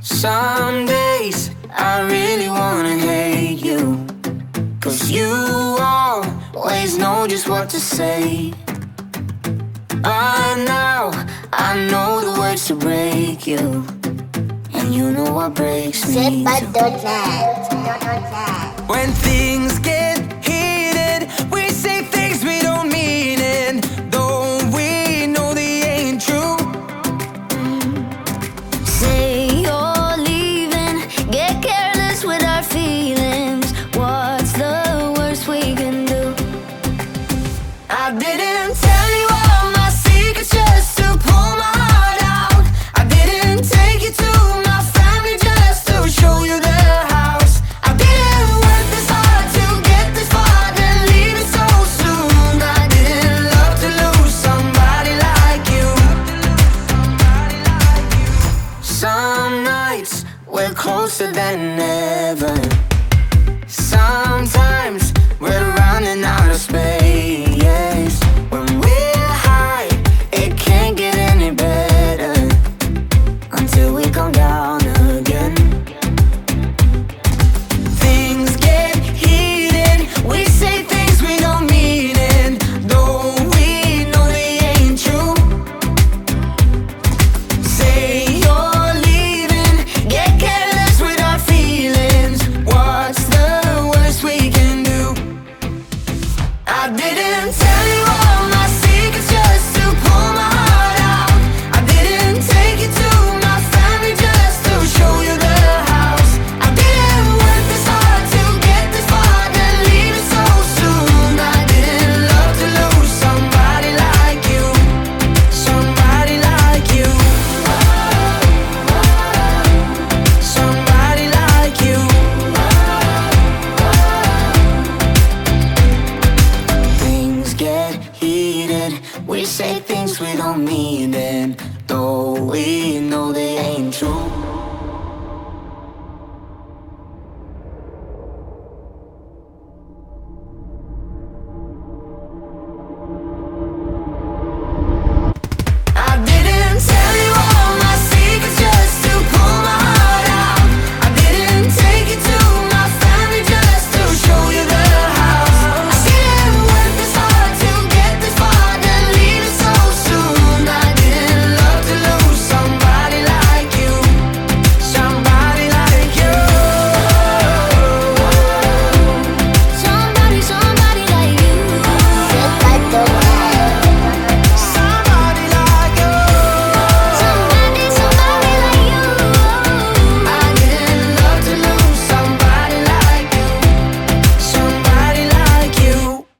Some days I really wanna hate you, 'cause you always know just what to say. But now I know the words to break you, and you know what breaks me too. When things get heated, we say things we don't mean, and though we know they ain't true. Say you're leaving, get careless with our feelings. What's the worst we can do? I didn't tell you all my secrets just to pull my heart out. I didn't take you to my family just to show you the house. I didn't work this hard to get this far, then leave it so soon. I didn't love to lose somebody like you. Some nights we're closer than ever. Sometimes we're running out of space. When we're high, it can't get any better until we come down.